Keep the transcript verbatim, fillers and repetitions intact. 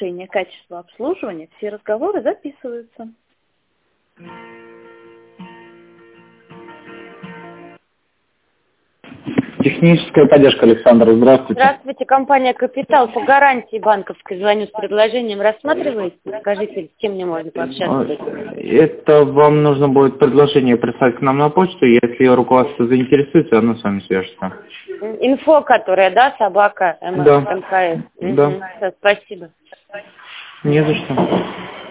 качества обслуживания, все разговоры записываются. Техническая поддержка, Александр, здравствуйте. Здравствуйте, компания «Капитал» по гарантии банковской. Звоню с предложением. Рассматриваете? Скажите, с кем мне можно пообщаться? Это вам нужно будет предложение прислать к нам на почту. Если руководство заинтересуется, оно с вами свяжется. Инфо, которая, да, собака Да. МКС? Да. Угу. Все, спасибо. Не за что.